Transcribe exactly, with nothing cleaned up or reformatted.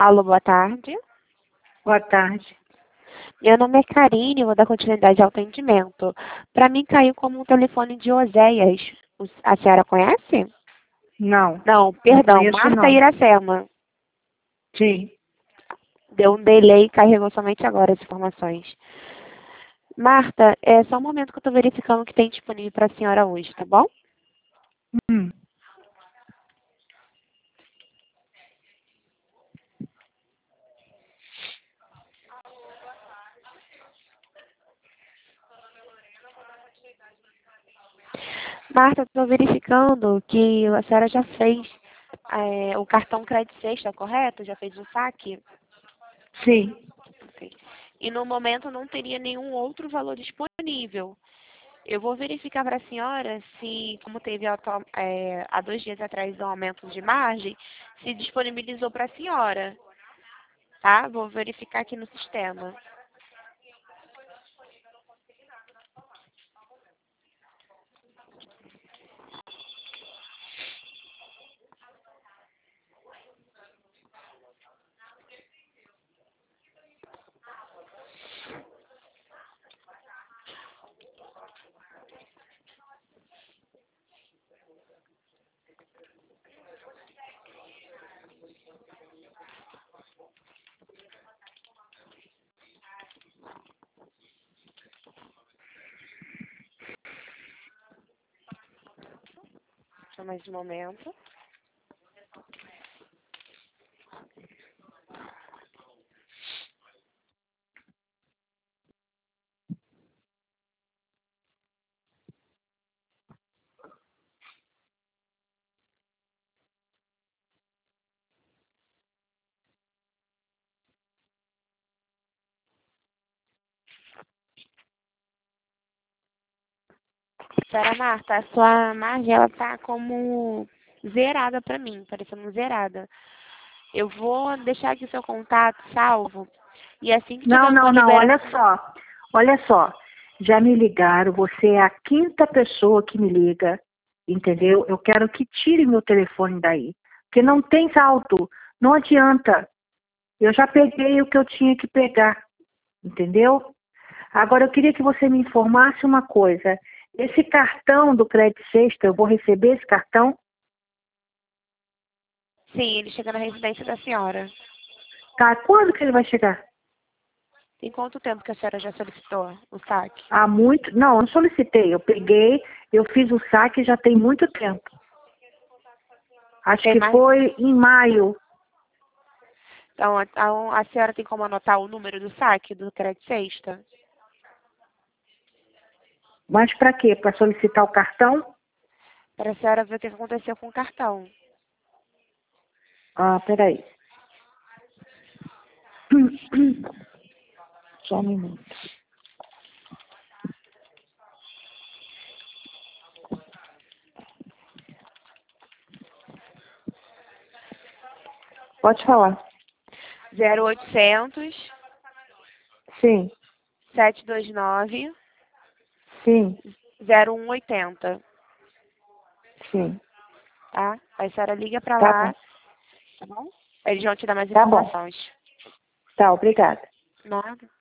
Alô, boa tarde. Boa tarde. Meu nome é Karine, vou dar continuidade ao atendimento. Para mim caiu como um telefone de Oséias. O- A senhora conhece? Não, Não, não perdão, conheço Marta não. Iracema. Sim. Deu um delay e carregou somente agora as informações. Marta, é só um momento que eu estou verificando o que tem disponível para a senhora hoje, tá bom? Hum. Marta, estou verificando que a senhora já fez é, o cartão crédito sexta, correto? Já fez o saque? Sim. Ok. E no momento não teria nenhum outro valor disponível. Eu vou verificar para a senhora se, como teve atual- é, há dois dias atrás um aumento de margem, se disponibilizou para a senhora, tá? Vou verificar aqui no sistema. Só mais um momento. Senhora Marta, a sua margem ela tá como zerada para mim, parecendo zerada. Eu vou deixar aqui o seu contato salvo e assim que Não, tiver uma não, não. Olha liberação. só. Olha só. Já me ligaram. Você é a quinta pessoa que me liga. Entendeu? Eu quero que tire meu telefone daí. Porque não tem saldo. Não adianta. Eu já peguei o que eu tinha que pegar. Entendeu? Agora eu queria que você me informasse uma coisa. Esse cartão do Crédito Sexta, eu vou receber esse cartão? Sim, ele chega na residência da senhora. Tá, quando que ele vai chegar? Tem quanto tempo que a senhora já solicitou o saque? Há muito. Não, eu não solicitei. Eu peguei, eu fiz o saque já tem muito tempo. Acho Tem que mais? foi em maio. Então, a, a, a senhora tem como anotar o número do saque do crédito sexta? Mas para quê? Para solicitar o cartão? Para a senhora ver o que aconteceu com o cartão. Ah, peraí. Só um minuto. Pode falar. zero oitocentos, Sim, sete dois nove, sim, zero um oitenta, sim. tá? Aí a senhora liga para Tá bom. lá, tá bom? Eles vão te dar mais Tá bom. informações. Tá, obrigada. Nada.